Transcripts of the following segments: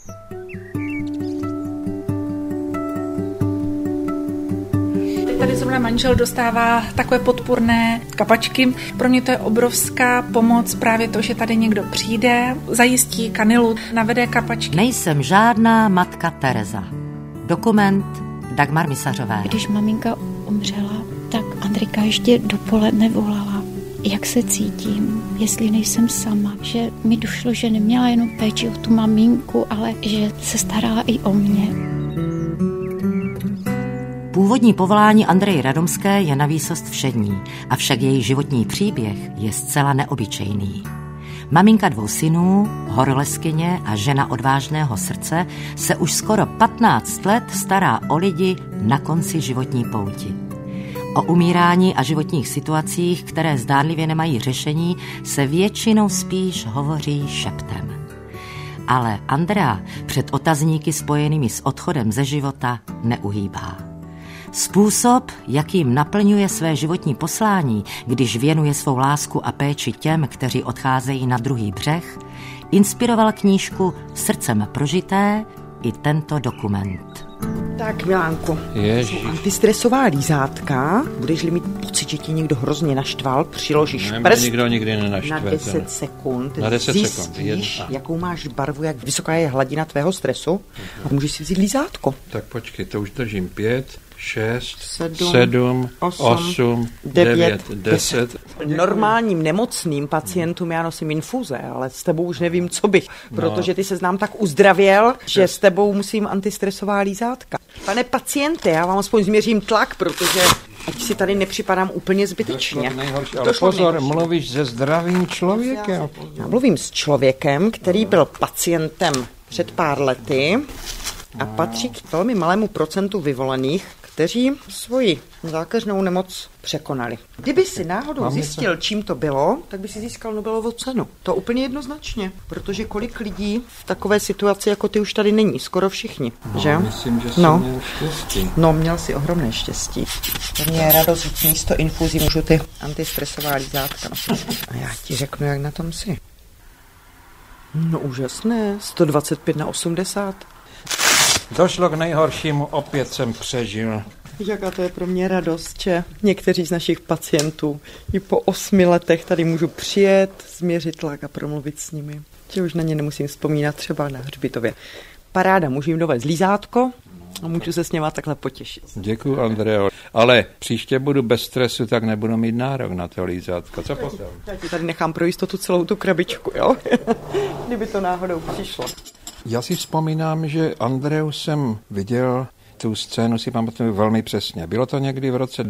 Tady zrovna manžel dostává takové podpůrné kapačky. Pro mě to je obrovská pomoc, právě to, že tady někdo přijde, zajistí kanilu, navede kapačky. Nejsem žádná matka Tereza. Dokument Dagmar Misařové. Když maminka umřela, tak Andrika ještě dopoledne volala, jak se cítím, jestli nejsem sama. Že mi došlo, že neměla jenom péči o tu maminku, ale že se starala i o mě. Původní povolání Andreji Radomské je navýsost všední, avšak její životní příběh je zcela neobyčejný. Maminka 2 synů, horolezkyně a žena odvážného srdce se už skoro 15 let stará o lidi na konci životní pouti. O umírání a životních situacích, které zdánlivě nemají řešení, se většinou spíš hovoří šeptem. Ale Andrea před otazníky spojenými s odchodem ze života neuhýbá. Způsob, jakým naplňuje své životní poslání, když věnuje svou lásku a péči těm, kteří odcházejí na druhý břeh, inspiroval knížku Srdcem prožité i tento dokument. Tak, Milánku, jsou antistresová lízátka. Budeš-li mít pocit, že ti někdo hrozně naštval, přiložíš prst nikdo nikdy nenaštve, na 10 sekund. Na 10 zjistíš, jakou máš barvu, jak vysoká je hladina tvého stresu a můžeš si vzít lízátko. Tak počkej, to už držím 5, 6, 7, 8, 9, 10. Normálním nemocným pacientům já nosím infuze, ale s tebou už nevím, co bych, protože ty se znám tak uzdravěl, že s tebou musím antistresová lízátka. Pane paciente, já vám aspoň změřím tlak, protože ať si tady nepřipadám úplně zbytečně. Ale pozor, mluvíš se zdravým člověkem. Já mluvím s člověkem, který byl pacientem před pár lety a patří k velmi malému procentu vyvolených, kteří svoji zákeřnou nemoc překonali. Kdyby si náhodou zjistil, čím to bylo, tak by si získal Nobelovu cenu. To úplně jednoznačně, protože kolik lidí v takové situaci, jako ty, už tady není, skoro všichni, že? Myslím, že jsem měl štěstí. No, měl si ohromné štěstí. To mě je radost, místo infuzí můžu ty antistresová lízátka. A já ti řeknu, jak na tom jsi. No úžasné, 125/80. Došlo k nejhoršímu, opět jsem přežil. Jaká to je pro mě radost, že někteří z našich pacientů i po 8 letech tady můžu přijet, změřit tlak a promluvit s nimi. Že už na ně nemusím vzpomínat třeba na hřbitově. Paráda, můžu jim dovést lízátko a můžu se s něma takhle potěšit. Děkuju, Andreo. Ale příště budu bez stresu, tak nebudu mít nárok na to lízátko. Co potom? Já ti tady nechám pro jistotu celou tu krabičku, jo? Kdyby to náhodou přišlo. Já si vzpomínám, že Andreu jsem viděl, tu scénu si pamatuju velmi přesně. Bylo to někdy v roce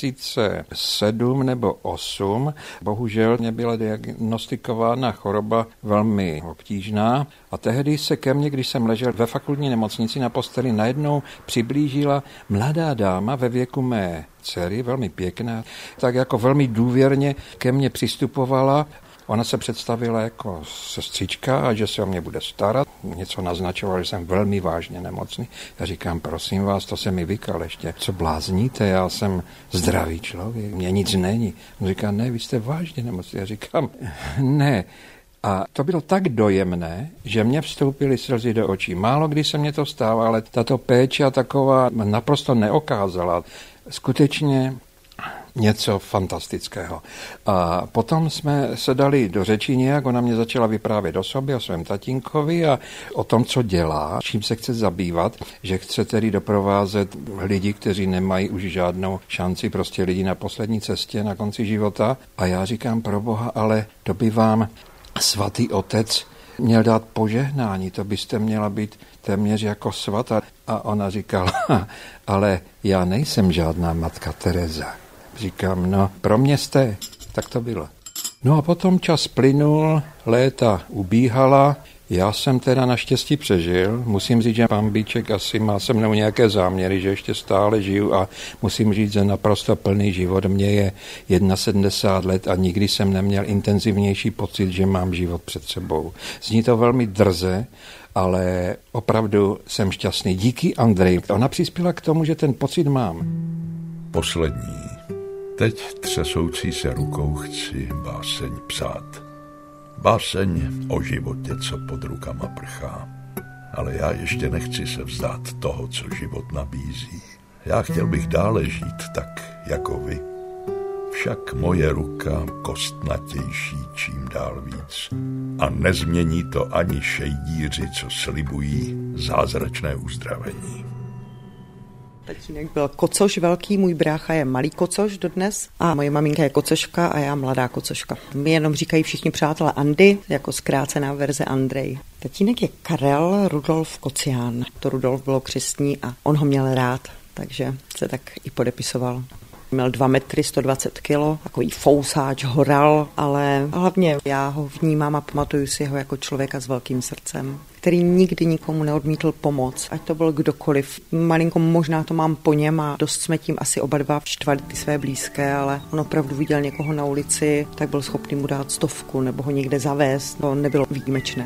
2007 nebo 2008. Bohužel mě byla diagnostikována choroba velmi obtížná a tehdy se ke mně, když jsem ležel ve fakultní nemocnici na posteli, najednou přiblížila mladá dáma ve věku mé dcery, velmi pěkná, tak jako velmi důvěrně ke mně přistupovala. Ona se představila jako sestřička a že se o mě bude starat. Něco naznačovala, že jsem velmi vážně nemocný. Já říkám, prosím vás, to se mi vykal ještě. Co blázníte, já jsem zdravý člověk, mně nic není. On říká, ne, vy jste vážně nemocný. Já říkám, ne. A to bylo tak dojemné, že mě vstoupily slzy do očí. Málo kdy se mě to stává, ale tato péče taková naprosto neokázala. Skutečně něco fantastického. A potom jsme se dali do řeči nějak, ona mě začala vyprávět o sobě, o svém tatínkovi a o tom, co dělá, čím se chce zabývat, že chce tedy doprovázet lidi, kteří nemají už žádnou šanci, prostě lidi na poslední cestě, na konci života. A já říkám, pro Boha, ale to by vám svatý otec měl dát požehnání, to byste měla být téměř jako svatá. A ona říkala, ale já nejsem žádná matka Tereza. Říkám, no, pro mě jste. Tak to bylo. No a potom čas plynul, léta ubíhala, já jsem teda naštěstí přežil. Musím říct, že pán Bíček asi má se mnou nějaké záměry, že ještě stále žiju a musím říct, že naprosto plný život. Mně je 71 let a nikdy jsem neměl intenzivnější pocit, že mám život před sebou. Zní to velmi drze, ale opravdu jsem šťastný. Díky Andreji. Ona přispěla k tomu, že ten pocit mám. Poslední. Teď třesoucí se rukou chci báseň psát. Báseň o životě, co pod rukama prchá. Ale já ještě nechci se vzdát toho, co život nabízí. Já chtěl bych dále žít tak, jako vy. Však moje ruka kostnatější čím dál víc. A nezmění to ani šejdíři, co slibují zázračné uzdravení. Tatínek byl kocoš velký, můj brácha je malý kocoš dodnes a moje maminka je kocoška a já mladá kocoška. My jenom říkají všichni přátelé Andy, jako zkrácená verze Andrej. Tatínek je Karel Rudolf Kocián. To Rudolf bylo křestní a on ho měl rád, takže se tak i podepisoval. Měl 2 metry, 120 kilo, takový fousáč, horal, ale hlavně já ho vnímám a pamatuju si ho jako člověka s velkým srdcem, který nikdy nikomu neodmítl pomoc, ať to byl kdokoliv. Malinko možná to mám po něm a dost jsme tím asi oba dva štvali ty své blízké, ale on opravdu viděl někoho na ulici, tak byl schopný mu dát 100 nebo ho někde zavést, to nebylo výjimečné.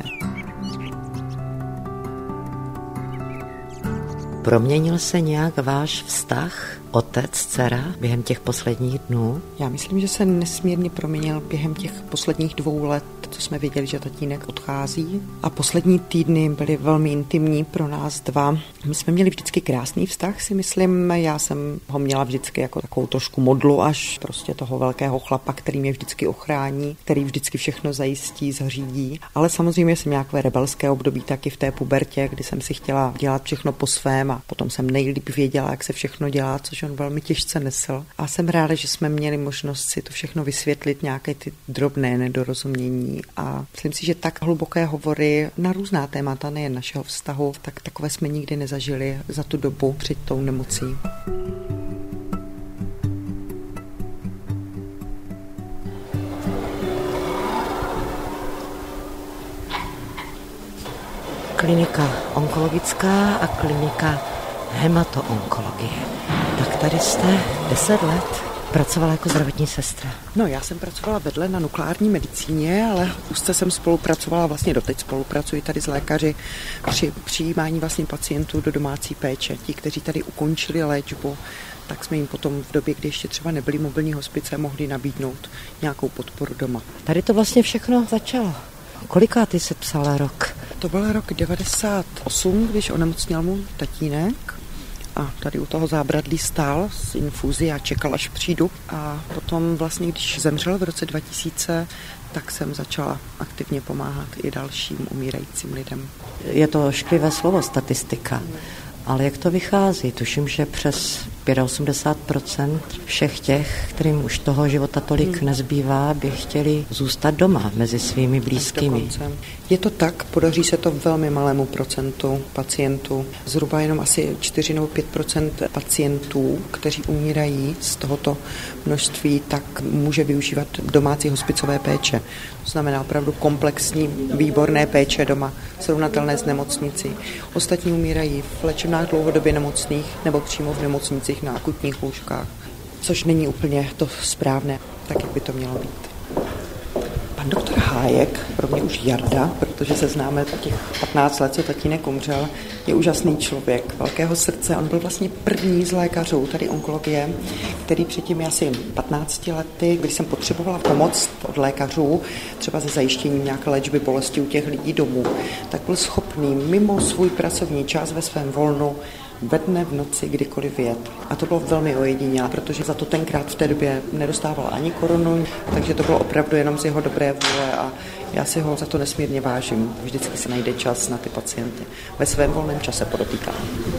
Proměnil se nějak váš vztah otec-dcera během těch posledních dnů? Já myslím, že se nesmírně proměnil během těch posledních 2 let, co jsme věděli, že tatínek odchází. A poslední týdny byly velmi intimní pro nás dva. My jsme měli vždycky krásný vztah, si myslím. Já jsem ho měla vždycky jako takovou trošku modlu až prostě toho velkého chlapa, který mě vždycky ochrání, který vždycky všechno zajistí, zařídí. Ale samozřejmě jsem nějaké rebelské období taky v té pubertě, kdy jsem si chtěla dělat všechno po svém a potom jsem nejlíp věděla, jak se všechno dělá, což on velmi těžce nesl. A jsem ráda, že jsme měli možnost si to všechno vysvětlit, nějaké ty drobné nedorozumění. A myslím si, že tak hluboké hovory na různá témata, nejen našeho vztahu, tak takové jsme nikdy nezažili za tu dobu před tou nemocí. Klinika onkologická a klinika hematoonkologie. Tak tady jste 10 let pracovala jako zdravotní sestra. No, já jsem pracovala vedle na nukleární medicíně, ale úzce jsem spolupracovala, vlastně doteď spolupracuji tady s lékaři při přijímání vlastně pacientů do domácí péče. Ti, kteří tady ukončili léčbu, tak jsme jim potom v době, kdy ještě třeba nebyly mobilní hospice, mohli nabídnout nějakou podporu doma. Tady to vlastně všechno začalo. Kolikátý se psala rok? To byl rok 98, když onemocněl můj tatínek. A tady u toho zábradlí stál z infúzy a čekal, až přijdu. A potom vlastně, když zemřel v roce 2000, tak jsem začala aktivně pomáhat i dalším umírajícím lidem. Je to šklivé slovo statistika, ale jak to vychází? Tuším, že přes 85% všech těch, kterým už toho života tolik nezbývá, by chtěli zůstat doma mezi svými blízkými. Je to tak, podaří se to velmi malému procentu pacientů. Zhruba jenom asi 4 nebo 5% pacientů, kteří umírají z tohoto množství, tak může využívat domácí hospicové péče. To znamená opravdu komplexní, výborné péče doma, srovnatelné s nemocnicí. Ostatní umírají v léčebnách dlouhodobě nemocných nebo přímo v nemocnicích na akutních lůžkách, což není úplně to správné, tak jak by to mělo být. Pan doktor Hájek, pro mě už Jarda, protože se známe těch 15 let, co tatínek umřel, je úžasný člověk, velkého srdce. On byl vlastně první z lékařů tady onkologie, který před těmi asi 15 lety, když jsem potřebovala pomoc od lékařů, třeba se zajištěním nějaké léčby bolesti u těch lidí domů, tak byl schopný mimo svůj pracovní čas ve svém volnu ve dne, v noci, kdykoliv jet. A to bylo velmi ojedinělé, protože za to tenkrát v té době nedostával ani korunu, takže to bylo opravdu jenom z jeho dobré vůle a já si ho za to nesmírně vážím. Vždycky se najde čas na ty pacienty. Ve svém volném čase podotýkám.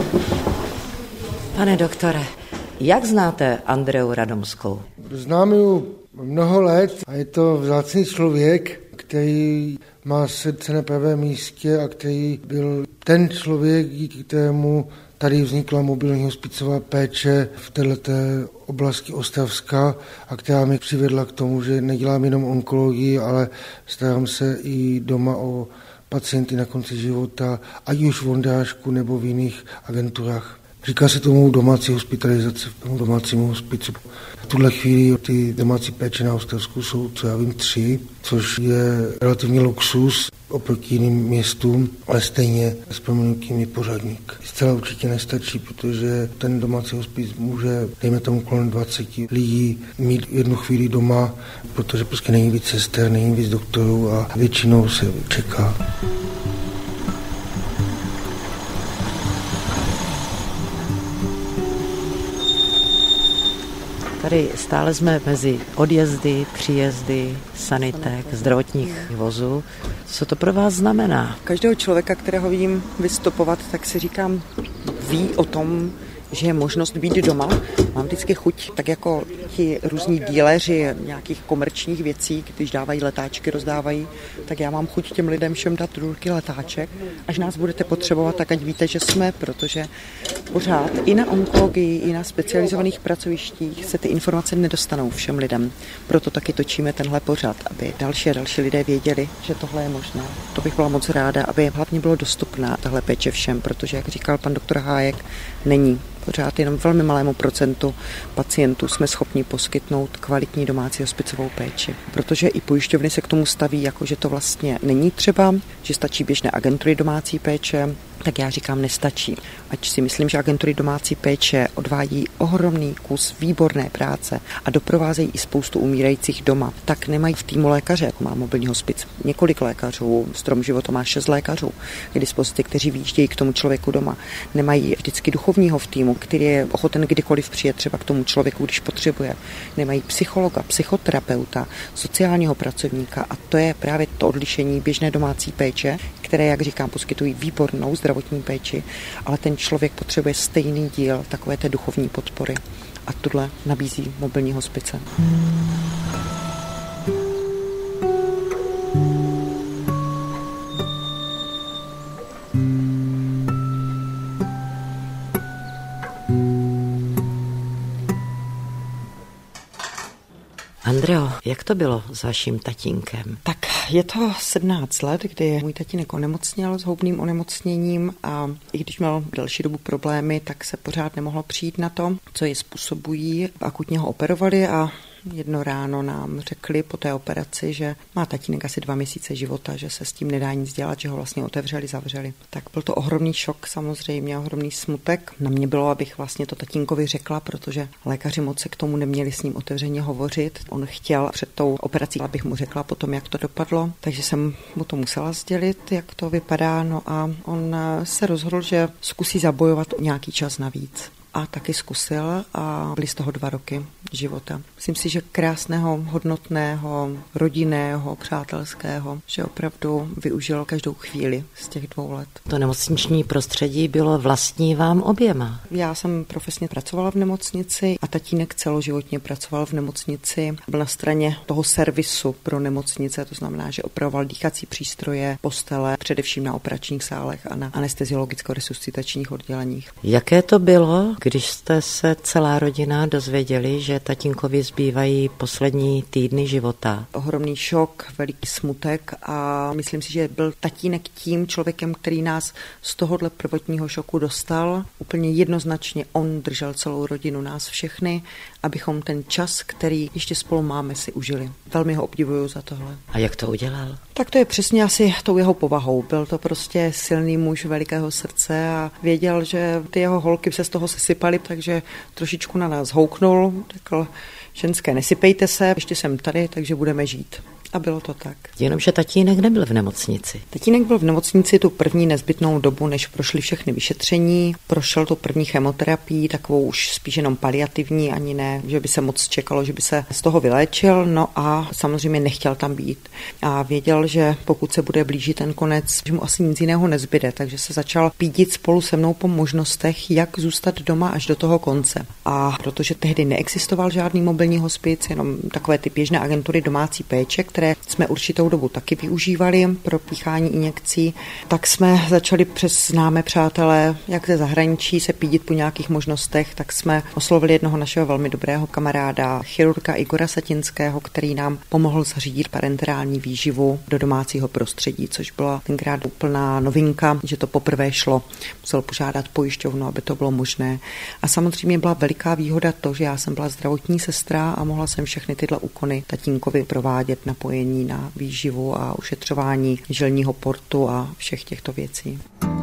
Pane doktore, jak znáte Andreu Radomskou? Znám ji mnoho let a je to vzácný člověk, který má srdce na pravém místě a který byl ten člověk, díky kterému tady vznikla mobilní hospicová péče v této oblasti Ostravska a která mi přivedla k tomu, že nedělám jenom onkologii, ale starám se i doma o pacienty na konci života, ať už v Ondrážku nebo v jiných agenturách. Říká se tomu domácí hospitalizace, domácímu hospicu. V tuhle chvíli ty domácí péče na Ostravsku jsou, co já vím, 3, což je relativní luxus oproti jiným městům, ale stejně s proměnutím je pořadník. Zcela určitě nestačí, protože ten domácí hospic může, dejme tomu kolem 20 lidí, mít jednu chvíli doma, protože prostě není víc sester, není víc doktorů a většinou se čeká. Tady stále jsme mezi odjezdy, příjezdy, sanitek, zdravotních vozů. Co to pro vás znamená? Každého člověka, kterého vidím vystupovat, tak si říkám, ví o tom, že je možnost být doma. Mám vždycky chuť, tak jako ti různí díleři nějakých komerčních věcí, když dávají letáčky, rozdávají, tak já mám chuť těm lidem všem dát růlky letáček. Až nás budete potřebovat, tak ať víte, že jsme, protože pořád i na onkologii, i na specializovaných pracovištích se ty informace nedostanou všem lidem. Proto taky točíme tenhle pořad, aby další a další lidé věděli, že tohle je možné. To bych byla moc ráda, aby hlavně bylo dostupná tahle péče všem, protože, jak říkal pan doktor Hájek, není. Pořád jenom velmi malému procentu pacientů jsme schopni poskytnout kvalitní domácí hospicovou péči. Protože i pojišťovny se k tomu staví, jako že to vlastně není třeba, že stačí běžné agentury domácí péče, tak já říkám, nestačí. Ať si myslím, že agentury domácí péče odvádí ohromný kus výborné práce a doprovázejí i spoustu umírajících doma, tak nemají v týmu lékaře, jako má mobilní hospic, několik lékařů, Strom života má 6 lékařů k dispozici, kteří vyjíždějí k tomu člověku doma. Nemají vždycky duchovního v týmu, který je ochoten kdykoliv přijet třeba k tomu člověku, když potřebuje. Nemají psychologa, psychoterapeuta, sociálního pracovníka a to je právě to odlišení běžné domácí péče, které, jak říkám, poskytují výbornou zdravotní péči, ale ten člověk potřebuje stejný díl takové té duchovní podpory. A tohle nabízí mobilní hospice. Andreo, jak to bylo s vaším tatínkem? Tak je to 17 let, kdy můj tatínek onemocněl s houbným onemocněním a i když měl delší dobu problémy, tak se pořád nemohlo přijít na to, co je způsobují. Akutně ho operovali a jedno ráno nám řekli po té operaci, že má tatínek asi 2 měsíce života, že se s tím nedá nic dělat, že ho vlastně otevřeli, zavřeli. Tak byl to ohromný šok samozřejmě, ohromný smutek. Na mě bylo, abych vlastně to tatínkovi řekla, protože lékaři moc se k tomu neměli s ním otevřeně hovořit. On chtěl před tou operací, abych mu řekla potom, jak to dopadlo, takže jsem mu to musela sdělit, jak to vypadá. No a on se rozhodl, že zkusí zabojovat nějaký čas navíc. A taky zkusil a byly z toho 2 roky života. Myslím si, že krásného, hodnotného, rodinného, přátelského, že opravdu využil každou chvíli z těch 2 let. To nemocniční prostředí bylo vlastní vám oběma. Já jsem profesně pracovala v nemocnici a tatínek celoživotně pracoval v nemocnici. Byl na straně toho servisu pro nemocnice, to znamená, že opravoval dýchací přístroje, postele, především na operačních sálech a na anesteziologicko-resuscitačních odděleních. Jaké to bylo, když jste se celá rodina dozvěděli, že tatínkovi zbývají poslední týdny života? Ohromný šok, veliký smutek a myslím si, že byl tatínek tím člověkem, který nás z tohohle prvotního šoku dostal. Úplně jednoznačně on držel celou rodinu, nás všechny, abychom ten čas, který ještě spolu máme, si užili. Velmi ho obdivuju za tohle. A jak to udělal? Tak to je přesně asi tou jeho povahou. Byl to prostě silný muž velikého srdce a věděl, že ty jeho holky se z toho sesypaly, takže trošičku na nás houknul. Řekl, ženské, nesypejte se, ještě jsem tady, takže budeme žít. A bylo to tak. Jenomže tatínek nebyl v nemocnici. Tatínek byl v nemocnici tu první nezbytnou dobu, než prošly všechny vyšetření. Prošel tu první chemoterapii, takovou už spíš jenom paliativní, ani ne, že by se moc čekalo, že by se z toho vyléčil. No a samozřejmě nechtěl tam být. A věděl, že pokud se bude blížit ten konec, že mu asi nic jiného nezbyde, takže se začal pídit spolu se mnou po možnostech, jak zůstat doma až do toho konce. A protože tehdy neexistoval žádný mobilní hospic, jenom takové ty běžné agentury domácí péče, které jsme určitou dobu taky využívali pro píchání injekcí, tak jsme začali přes známé přátelé, jak ze zahraničí, se pídit po nějakých možnostech, tak jsme oslovili jednoho našeho velmi dobrého kamaráda, chirurga Igora Satinského, který nám pomohl zařídit parenterální výživu do domácího prostředí, což byla tenkrát úplná novinka, že to poprvé šlo. Musel požádat pojišťovnu, aby to bylo možné. A samozřejmě byla veliká výhoda to, že já jsem byla zdravotní sestra a mohla jsem všechny tyhle úkony tatínkovi provádět, napojení na výživu a ušetřování žilního portu a všech těchto věcí.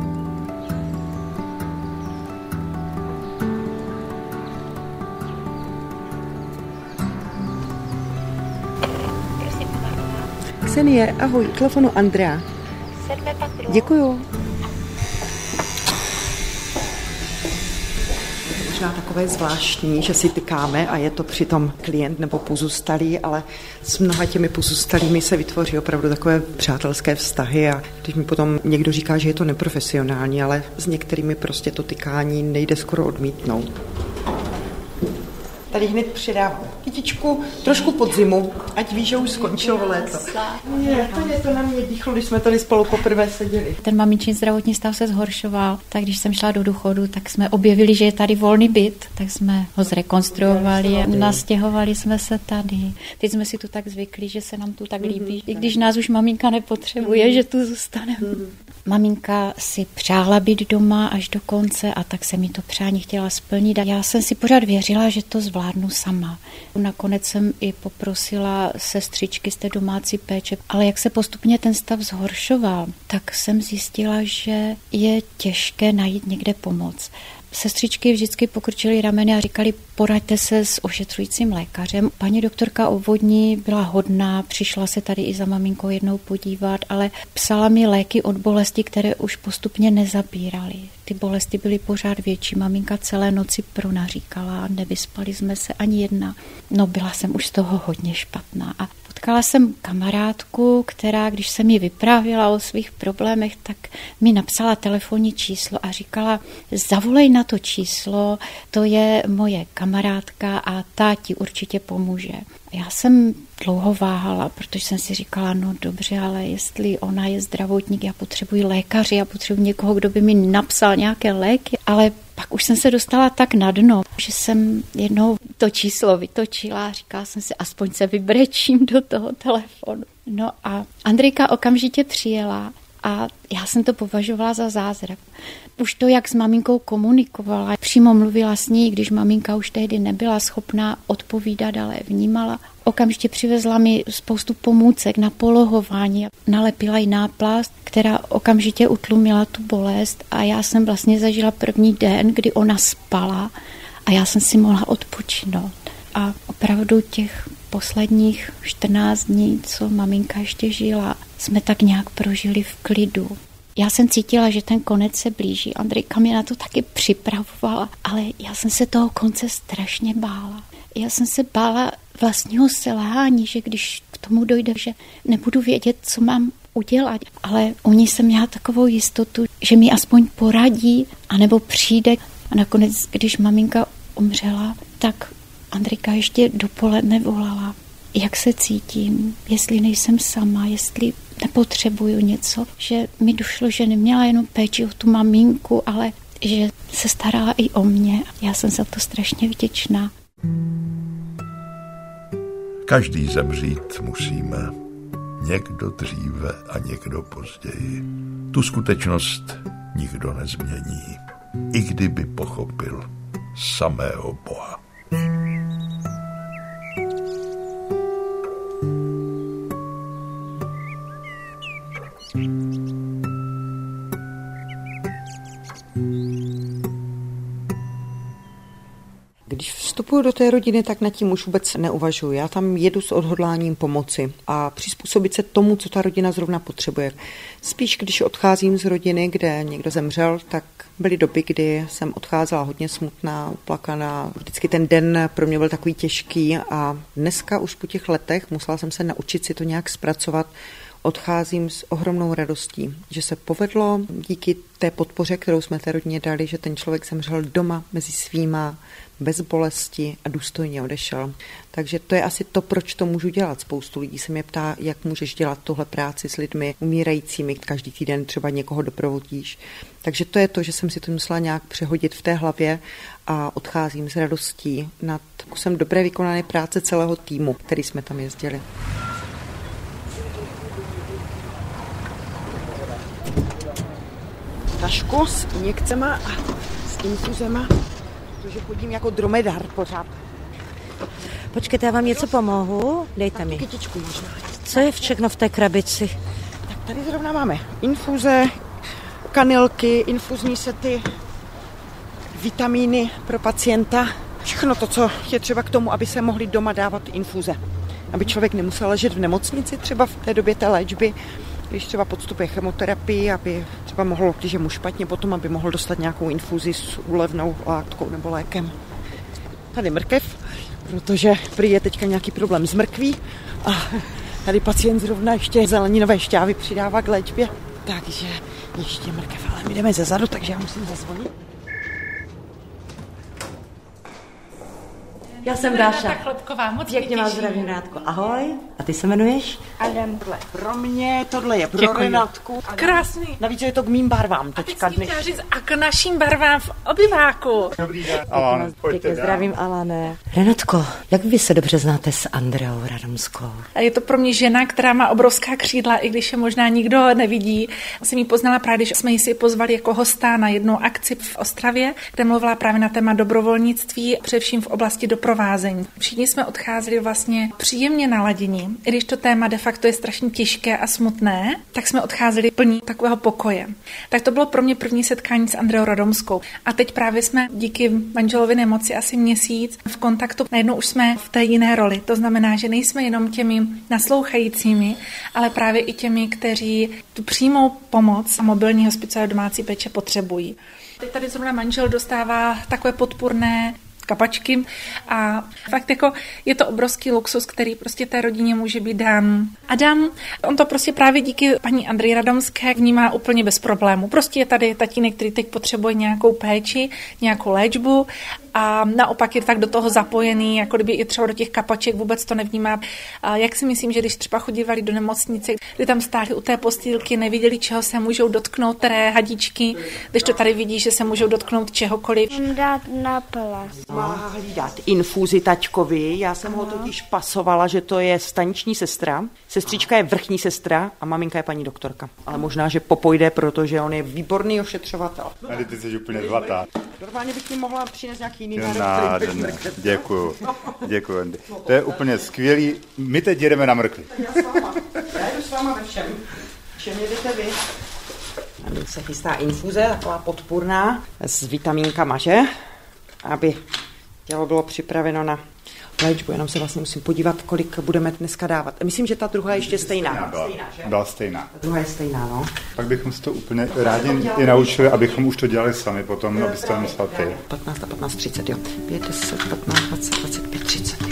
Ksenie, ahoj, telefonu Andrea. Děkuju. možná takové zvláštní, že si tykáme a je to přitom klient nebo pozůstalý, ale s mnoha těmi pozůstalými se vytvoří opravdu takové přátelské vztahy a když mi potom někdo říká, že je to neprofesionální, ale s některými prostě to tykání nejde skoro odmítnout. Tady hned předávám kytičku, trošku pod zimu, ať ví, že už skončilo léto. To na mě dýchlo, když jsme tady spolu poprvé seděli. Ten maminčin zdravotní stav se zhoršoval, tak když jsem šla do důchodu, tak jsme objevili, že je tady volný byt, tak jsme ho zrekonstruovali a nastěhovali jsme se tady. Teď jsme si tu tak zvykli, že se nám tu tak líbí, i když nás už maminka nepotřebuje, že tu zůstaneme. Maminka si přála být doma až do konce a tak se mi to přání chtěla splnit a já jsem si pořád věřila, že to zvládnu sama. Nakonec jsem i poprosila sestřičky z té domácí péče, ale jak se postupně ten stav zhoršoval, tak jsem zjistila, že je těžké najít někde pomoc. Sestřičky vždycky pokrčily rameny a říkali, poraďte se s ošetřujícím lékařem. Paní doktorka obvodní byla hodná, přišla se tady i za maminkou jednou podívat, ale psala mi léky od bolesti, které už postupně nezabíraly. Ty bolesti byly pořád větší. Maminka celé noci pronaříkala, nevyspali jsme se ani jedna. No byla jsem už z toho hodně špatná. A potkala jsem kamarádku, která, když se mi vyprávěla o svých problémech, tak mi napsala telefonní číslo a říkala, zavolej na to číslo, to je moje kamarádka a ta ti určitě pomůže. Já jsem dlouho váhala, protože jsem si říkala, no dobře, ale jestli ona je zdravotník, já potřebuji lékaře, já potřebuji někoho, kdo by mi napsal nějaké léky, ale pak už jsem se dostala tak na dno, že jsem jednou to číslo vytočila a říkala jsem si, aspoň se vybrečím do toho telefonu. No a Andrejka okamžitě přijela a já jsem to považovala za zázrak. Už to, jak s maminkou komunikovala, přímo mluvila s ní, když maminka už tehdy nebyla schopná odpovídat, ale vnímala. Okamžitě přivezla mi spoustu pomůcek na polohování. Nalepila jí náplast, která okamžitě utlumila tu bolest a já jsem vlastně zažila první den, kdy ona spala a já jsem si mohla odpočinout. A opravdu těch posledních 14 dní, co maminka ještě žila, jsme tak nějak prožili v klidu. Já jsem cítila, že ten konec se blíží. Andrejka mě na to taky připravovala, ale já jsem se toho konce strašně bála. Já jsem se bála vlastního selhání, že když k tomu dojde, že nebudu vědět, co mám udělat. Ale u ní jsem měla takovou jistotu, že mi aspoň poradí, anebo přijde. A nakonec, když maminka umřela, tak Andrejka ještě dopoledne volala, jak se cítím, jestli nejsem sama, jestli nepotřebuju něco, že mi došlo, že neměla jenom péči o tu maminku, ale že se starala i o mě. Já jsem za to strašně vděčná. Každý zemřít musíme. Někdo dříve a někdo později. Tu skutečnost nikdo nezmění. I kdyby pochopil samého Boha. Když vstupuju do té rodiny, tak nad tím už vůbec neuvažuji. Já tam jedu s odhodláním pomoci a přizpůsobit se tomu, co ta rodina zrovna potřebuje. Spíš, když odcházím z rodiny, kde někdo zemřel, tak byly doby, kdy jsem odcházela hodně smutná, uplakaná. Vždycky ten den pro mě byl takový těžký a dneska už po těch letech musela jsem se naučit si to nějak zpracovat. Odcházím s ohromnou radostí, že se povedlo díky té podpoře, kterou jsme té rodině dali, že ten člověk zemřel doma mezi svýma, bez bolesti a důstojně odešel. Takže to je asi to, proč to můžu dělat. Spoustu lidí se mě ptá, jak můžeš dělat tohle práci s lidmi umírajícími, každý týden třeba někoho doprovodíš. Takže to je to, že jsem si to musela nějak přehodit v té hlavě a odcházím s radostí nad kusem dobré vykonané práce celého týmu, který jsme tam jezdili. Tašku s injekcema a s infuzema, protože chodím jako dromedar pořád. Počkejte, já vám něco pomohu? Dejte mi. Kytičku možná. Co je všechno v té krabici? Tak tady zrovna máme infuze, kanilky, infuzní sety, vitamíny pro pacienta. Všechno to, co je třeba k tomu, aby se mohli doma dávat infuze. Aby člověk nemusel ležet v nemocnici třeba v té době té léčby, když třeba podstupuje chemoterapii, aby třeba mohl, když je mu špatně, potom aby mohl dostat nějakou infuzi s úlevnou látkou nebo lékem. Tady mrkev, protože prý je teďka nějaký problém s mrkví a tady pacient zrovna ještě zeleninové šťávy přidává k léčbě, takže ještě mrkev, ale my jdeme zezadu, takže já musím zazvonit. Já jsem Dáša. Chlebková, moc Pěkně vás zdravím, Renátko. Ahoj. A ty se jmenuješ? Adam. Pro mě, tohle je pro Renátku. Krásný. Navíc je to k mým barvám teďka dnes. A říct, a k našim barvám v obyváku. Dobrý den, Alan. Pěkně zdravím, Alane. Renátko, jak vy se dobře znáte s Andreou Radomskou? A je to pro mě žena, která má obrovská křídla, i když je možná nikdo nevidí. Jsem ji poznala právě, když jsme ji si pozvali jako hosta na jednu akci v Ostravě, kde mluvila právě na téma dobrovolnictví, především v oblasti doprovázení. Všichni jsme odcházeli vlastně příjemně naladění. I když to téma de facto je strašně těžké a smutné, tak jsme odcházeli plní takového pokoje. Tak to bylo pro mě první setkání s Andreou Radomskou. A teď právě jsme díky manželovi nemoci asi měsíc v kontaktu. Najednou už jsme v té jiné roli. To znamená, že nejsme jenom těmi naslouchajícími, ale právě i těmi, kteří tu přímou pomoc a mobilní hospicové domácí péče potřebují. Teď tady zrovna manžel dostává takové podpůrné kapačky a fakt jako je to obrovský luxus, který prostě té rodině může být dán. Adam, on to prostě právě díky paní Andreji Radomské vnímá úplně bez problému. Prostě je tady tatínek, který teď potřebuje nějakou péči, nějakou léčbu a naopak je tak do toho zapojený, jako kdyby i třeba do těch kapaček vůbec to nevnímá. A jak si myslím, že když třeba chodívali do nemocnice, kdy tam stáli u té postýlky, neviděli, čeho se můžou dotknout, které hadičky, když to tady vidí, že se můžou dotknout čehokoliv. Dát na plas. Má hlídat infuzi taťkovi, já jsem ho totiž pasovala, že to je staniční sestra, sestřička je vrchní sestra a maminka je paní doktorka. Ale možná, že popojde, protože on je výborný ošetřovatel. Tady ty jsi úplně zlatá. Normálně bych mi mohla přinést nějaký jiný nádherné. Děkuju. To je úplně skvělý. My teď jedeme na mrkvi. Já jdu s váma ve všem. Všem jedete vy. Tady se chystá infuze, taková podpůrná, s vitamínkama, že? Aby tělo bylo připraveno na léčbu. Jenom se vlastně musím podívat, kolik budeme dneska dávat. Myslím, že ta druhá je ještě stejná. Byla stejná. Ta druhá je stejná, no. Pak bychom se to úplně rádi i naučili, abychom už to dělali sami potom, abyste to nemusel ty. 15 a 15, 30, jo. 5, 10, 15, 20, 25, 30.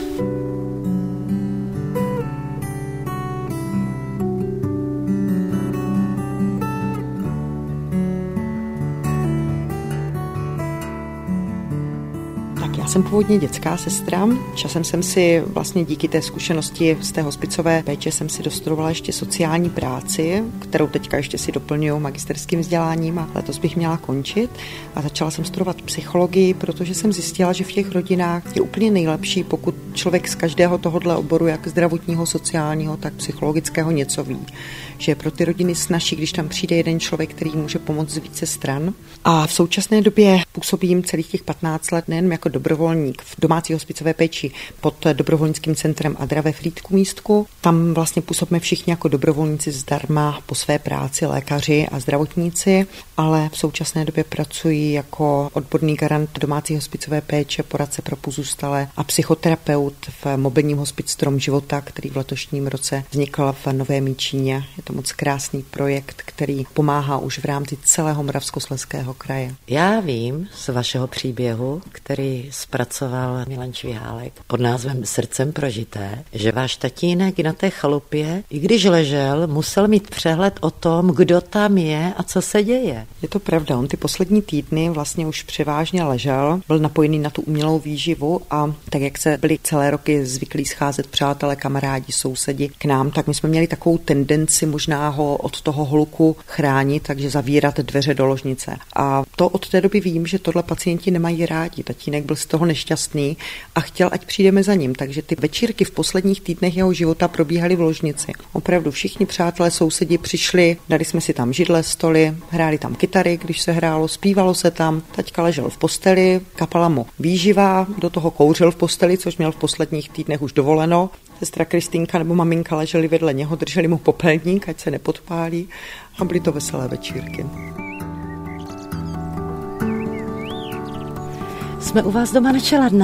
Já jsem původně dětská sestra, časem jsem si vlastně díky té zkušenosti z té hospicové péče jsem si dostudovala ještě sociální práci, kterou teďka ještě si doplňuji magisterským vzděláním a letos bych měla končit a začala jsem studovat psychologii, protože jsem zjistila, že v těch rodinách je úplně nejlepší, pokud člověk z každého tohohle oboru, jak zdravotního, sociálního, tak psychologického něco ví. Že je pro ty rodiny snazší, když tam přijde jeden člověk, který může pomoct z více stran. A v současné době působím celých těch 15 let nejen jako dobrovolník v domácí hospicové péči pod dobrovolnickým centrem Adra ve Frýdku místku. Tam vlastně působíme všichni jako dobrovolníci zdarma po své práci, lékaři a zdravotníci, ale v současné době pracuji jako odborný garant domácí hospicové péče, poradce pro pozůstalé a psychoterapeut v mobilním hospic Strom života, který v letošním roce vznikl v Novém Jičíně. Je to moc krásný projekt, který pomáhá už v rámci celého Moravskoslezského kraje. Já vím z vašeho příběhu, který zpracoval Milan Čvihálek pod názvem Srdcem prožité, že váš tatínek na té chalupě, i když ležel, musel mít přehled o tom, kdo tam je a co se děje. Je to pravda, on ty poslední týdny vlastně už převážně ležel, byl napojený na tu umělou výživu a tak, jak se byli celé roky zvyklí scházet přátelé, kamarádi, sousedi k nám, tak my jsme měli takovou tendenci možná ho od toho hluku chránit, takže zavírat dveře do ložnice. A to od té doby vím, že tohle pacienti nemají rádi. Tatínek byl z toho nešťastný a chtěl, ať přijdeme za ním, takže ty večírky v posledních týdnech jeho života probíhaly v ložnici. Opravdu všichni přátelé, sousedi přišli, dali jsme si tam židle, stoly, hráli tam kytary, když se hrálo, zpívalo se tam. Taťka ležel v posteli, kapala mu výživa, do toho kouřil v posteli, což měl v posledních týdnech už dovoleno. Sestra Kristýnka nebo maminka leželi vedle něho, drželi mu popelník, ať se nepodpálí a byly to veselé večírky. Jsme u vás doma na Čeladné.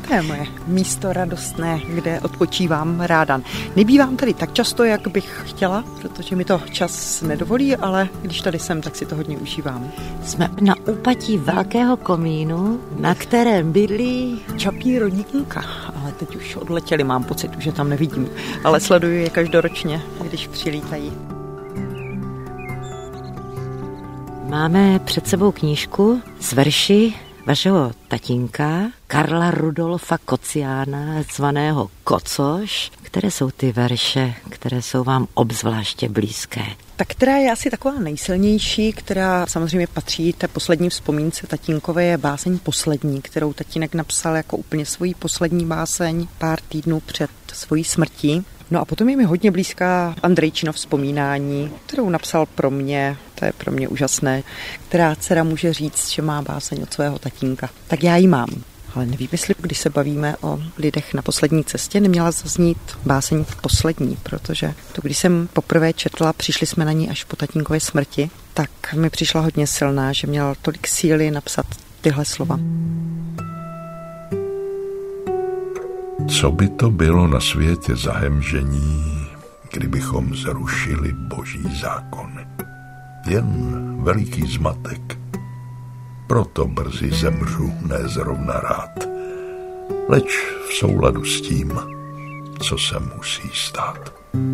To je moje místo radostné, kde odpočívám ráda. Nebývám tady tak často, jak bych chtěla, protože mi to čas nedovolí, ale když tady jsem, tak si to hodně užívám. Jsme na úpatí velkého komínu, na kterém bydlí Čapí rodinka, ale teď už odletěli, mám pocit, že tam nevidím, ale sleduju je každoročně, když přilítají. Máme před sebou knížku z verši vašeho tatínka Karla Rudolfa Kociána, zvaného Kocoš. Které jsou ty verše, které jsou vám obzvláště blízké? Ta, která je asi taková nejsilnější, která samozřejmě patří té poslední vzpomínce tatínkové, je báseň Poslední, kterou tatínek napsal jako úplně svoji poslední báseň pár týdnů před svojí smrtí. No a potom je mi hodně blízká Andrejčino Vzpomínání, kterou napsal pro mě, to je pro mě úžasné, která dcera může říct, že má báseň od svého tatínka. Tak já ji mám. Ale nevím, jestli když se bavíme o lidech na poslední cestě, neměla zaznít báseň Poslední, protože to, když jsem poprvé četla, přišli jsme na ní až po tatínkově smrti, tak mi přišla hodně silná, že měla tolik síly napsat tyhle slova. Co by to bylo na světě za hemžení, kdybychom zrušili boží zákony? Jen veliký zmatek. Proto brzy zemřu, ne zrovna rád, leč v souladu s tím, co se musí stát.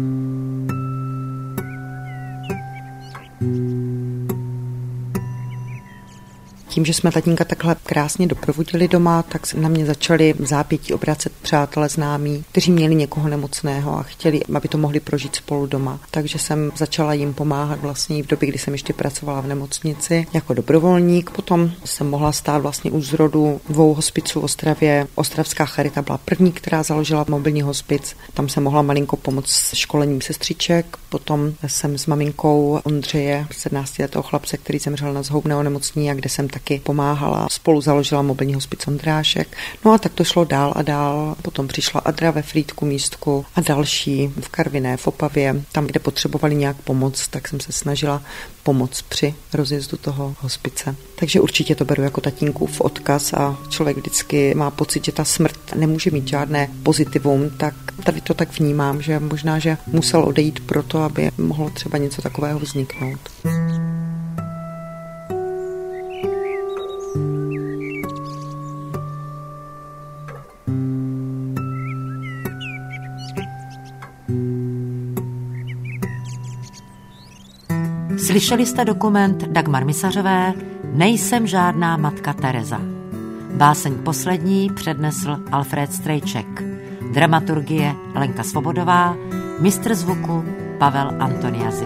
Tím, že jsme tatínka takhle krásně doprovodili doma, tak se na mě začali v zápětí obracet přátelé známí, kteří měli někoho nemocného a chtěli, aby to mohli prožít spolu doma. Takže jsem začala jim pomáhat vlastně v době, kdy jsem ještě pracovala v nemocnici jako dobrovolník. Potom jsem mohla stát vlastně u zrodu 2 hospiců v Ostravě. Ostravská charita byla první, která založila mobilní hospic. Tam jsem mohla malinko pomoct s školením sestřiček. Potom jsem s maminkou Ondřeje, 17letého chlapce, který zemřel na zhoubné onemocnění, a kde jsem taky pomáhala. Spolu založila mobilní hospic Ondrášek. No a tak to šlo dál a dál. Potom přišla Adra ve Frýdku, Místku a další v Karviné, v Opavě. Tam, kde potřebovali nějak pomoc, tak jsem se snažila pomoct při rozjezdu toho hospice. Takže určitě to beru jako tatínkův odkaz a člověk vždycky má pocit, že ta smrt nemůže mít žádné pozitivum, tak tady to tak vnímám, že možná, že musel odejít proto, aby mohlo třeba něco takového vzniknout. Slyšeli jste dokument Dagmar Misařové Nejsem žádná matka Tereza. Báseň Poslední přednesl Alfred Strejček. Dramaturgie Lenka Svobodová, mistr zvuku Pavel Antoniazi.